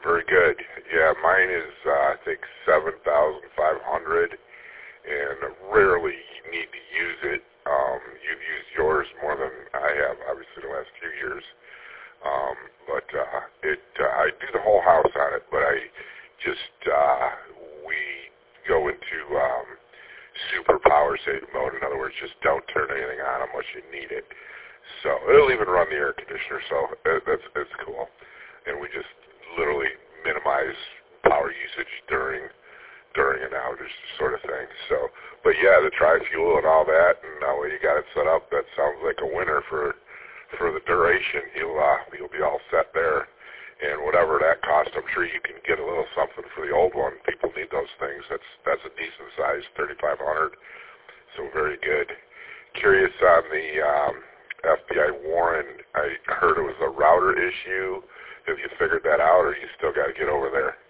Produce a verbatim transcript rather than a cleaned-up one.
very good. Yeah, mine is, uh, I think, seven thousand five hundred, and rarely need to use it. Um, you've used yours more than I have, obviously, the last few years. Um, but uh, it, uh, I do the whole house on it, but I just, uh, we go into um, super power saving mode. In other words, just don't turn anything on unless you need it. So it'll even run the air conditioner, so it, that's, it's cool. And we just literally minimize power usage during during an outage sort of thing. So, but yeah, the tri-fuel and all that, and the way you got it set up, that sounds like a winner for for the duration. You'll uh, you'll be all set there. And whatever that costs, I'm sure you can get a little something for the old one. People need those things. That's that's a decent size, thirty-five hundred. So very good. Curious on the um, F B I Warren. I heard it was a router issue. Have you figured that out, or you still got to get over there?